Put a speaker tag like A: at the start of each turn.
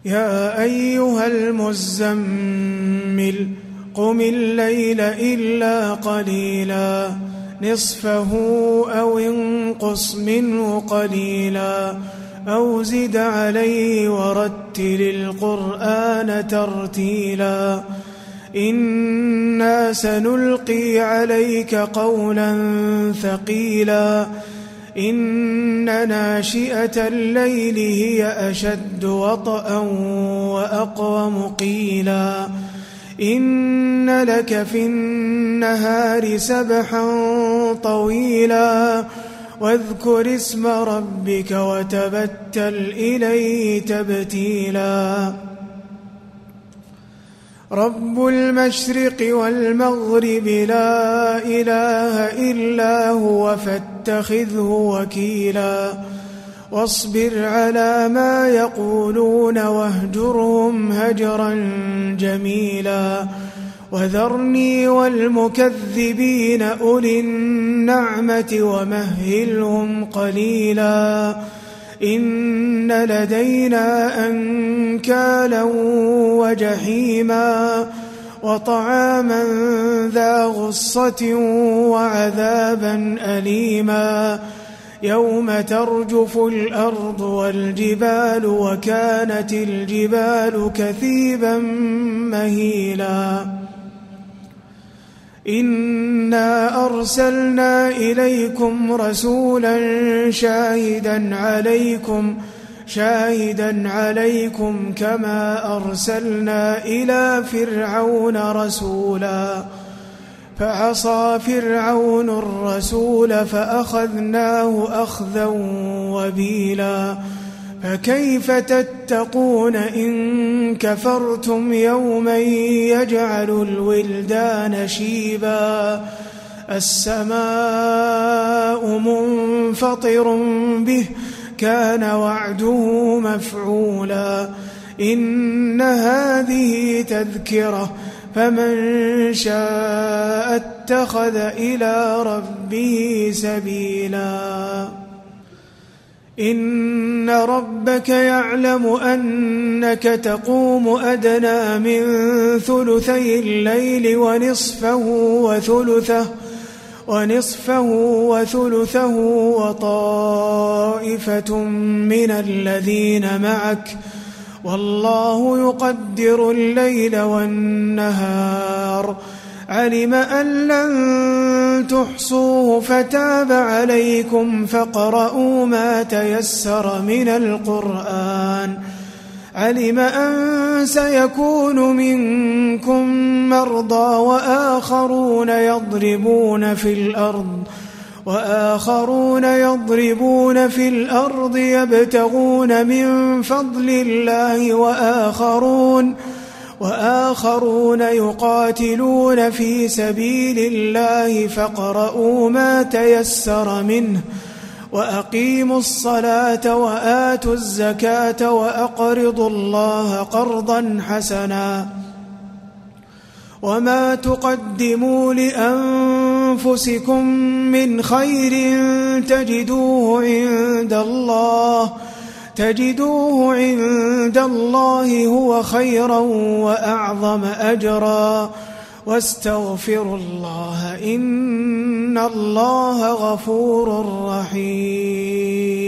A: يا أيها المزمل قم الليل إلا قليلا نصفه أو انقص منه قليلا أو زد عليه ورتل القرآن ترتيلا إنا سنلقي عليك قولا ثقيلا إن ناشئة الليل هي أشد وطئا وأقوم قيلا إن لك في النهار سبحا طويلا واذكر اسم ربك وتبتل إليه تبتيلا رب المشرق والمغرب لا إله إلا هو فاتخذه وكيلا واصبر على ما يقولون واهجرهم هجرا جميلا وذرني والمكذبين أولي النعمة ومهلهم قليلا إن لدينا أنكالا وجحيما وطعاما ذا غصة وعذابا أليما يوم ترجف الأرض والجبال وكانت الجبال كثيبا مهيلا إنا أرسلنا إليكم رسولا شاهدا عليكم كما أرسلنا إلى فرعون رسولا فعصى فرعون الرسول فأخذناه أخذا وبيلا فكيف تتقون إن كفرتم يوما يجعل الولدان شيبا السماء منفطر به كان وعده مفعولا إن هذه تذكرة فمن شاء اتخذ إلى ربه سبيلا إن ربك يعلم أنك تقوم أدنى من ثلثي الليل ونصفه وثلثه وطائفة من الذين معك والله يقدر الليل والنهار علم أن لن تحصوه فتاب عليكم فاقرؤوا ما تيسر من القرآن علم أن سيكون منكم مرضى وآخرون يضربون في الأرض يبتغون من فضل الله وآخرون يقاتلون في سبيل الله فاقرؤوا ما تيسر منه وأقيموا الصلاة وآتوا الزكاة وأقرضوا الله قرضا حسنا وما تقدموا لأنفسكم من خير تجدوه عند الله هو خيرا وأعظم أجرا واستغفروا الله إن الله غفور رحيم